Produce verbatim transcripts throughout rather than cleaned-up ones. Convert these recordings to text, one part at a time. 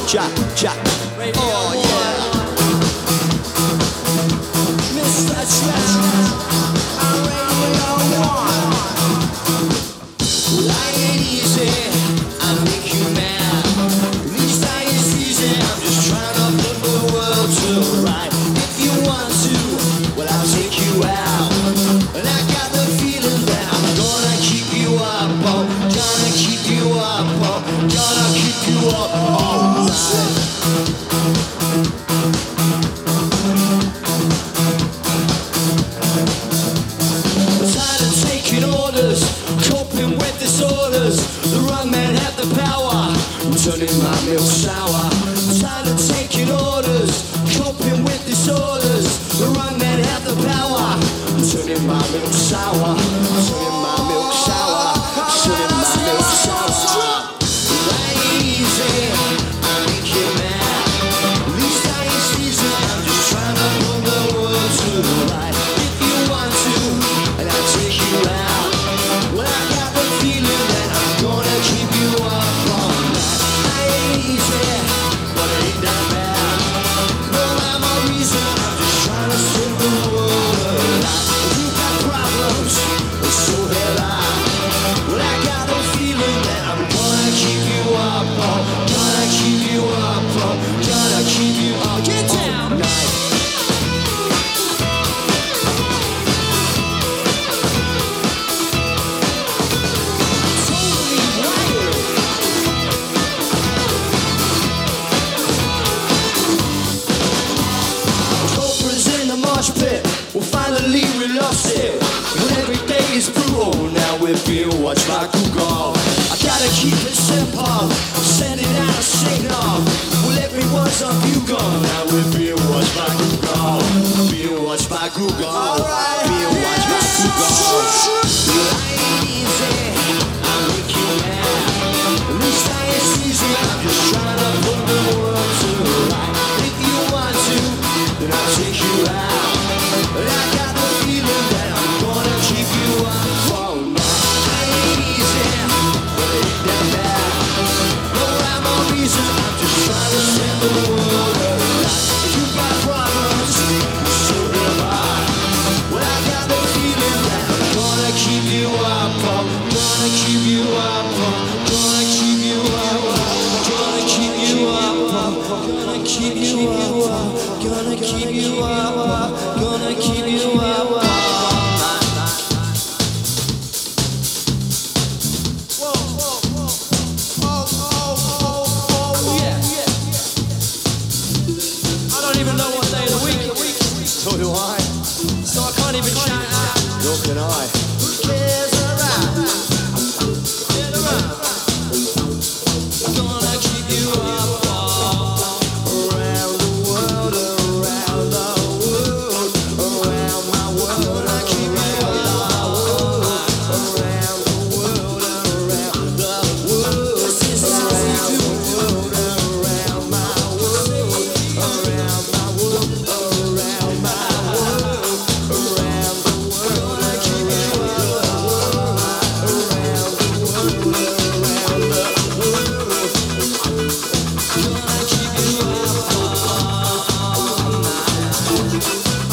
Jack, Jack. Oh yeah. Mister Jack, I'm Radio One. Life ain't easy, I make you mad. At least I ain't easy, I'm just trying to put the world to right. If you want to, well I'll take you out. And I got the feeling that I'm gonna keep you up, oh, gonna keep you up, oh, gonna keep you up all night. I'm tired of taking orders, coping with disorders. The wrong man had the power, turning my milk sour. I'm tired of taking orders, coping with disorders. The wrong man had the power, turning my milk sour. Turning my milk sour, turning my milk sour. Life ain't easy, I make you mad. At least I ain't easy, I'm just trying to pull the world to the right. If you want to, and I'll take you out. Well, I got the feeling that I'm gonna keep you up all night. I ain't easy, but it ain't that bad. No rhyme or reason, I'm just trying to save the world alive. If you got problems, well, so have I. Well, I got the feeling that I'm gonna keep you up, oh, gonna keep you up, oh, gonna keep you up. Get down, night. Totally wild. Cobra's in the mosh pit. Well, finally we lost it. When every day is brutal, now we're being watched by Google. I gotta keep it simple, send it out a signal. Well, everyone's on Google, now we're being watched by Google. Being watched by Google. Being watched by Google. Well, I ain't easy, I make you mad. At least I ain't easy, I'm just trying to put the world to the right. If you want to, then I'll take you out. But I got the feeling that I'm gonna keep you up all night. I ain't easy, but it ain't that bad. No rhyme or reason, I'm just trying to set the world alight. If you got problems, so am I. Well, I got the feeling that I'm gonna keep you up, oh, gonna keep you up, oh, gonna keep you up, oh, gonna keep you up, oh, gonna keep you up, oh, gonna keep you up, oh, gonna keep you up, oh. Whoa, whoa, whoa, oh, oh, oh, oh, yeah. I don't even know what day of the week it is. So do I. So I can't even shout out. Nor can I. Who cares around? Get around. Gonna keep you up all around the world, around the world, around my world. Gonna keep you up around the world, around the world. This is how we do it. Around my world, around my world, around my world, around the world. Gonna keep you up around the world, around the world. Gonna keep you up all night.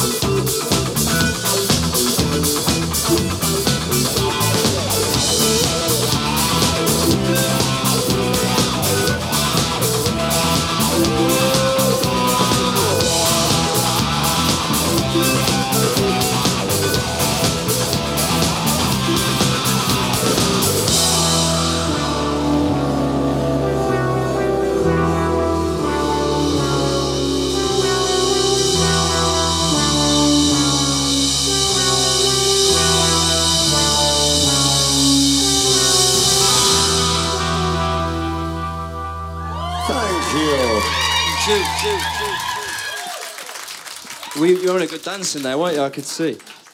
Thank you. We, you're on a good dancing there, weren't you? I could see.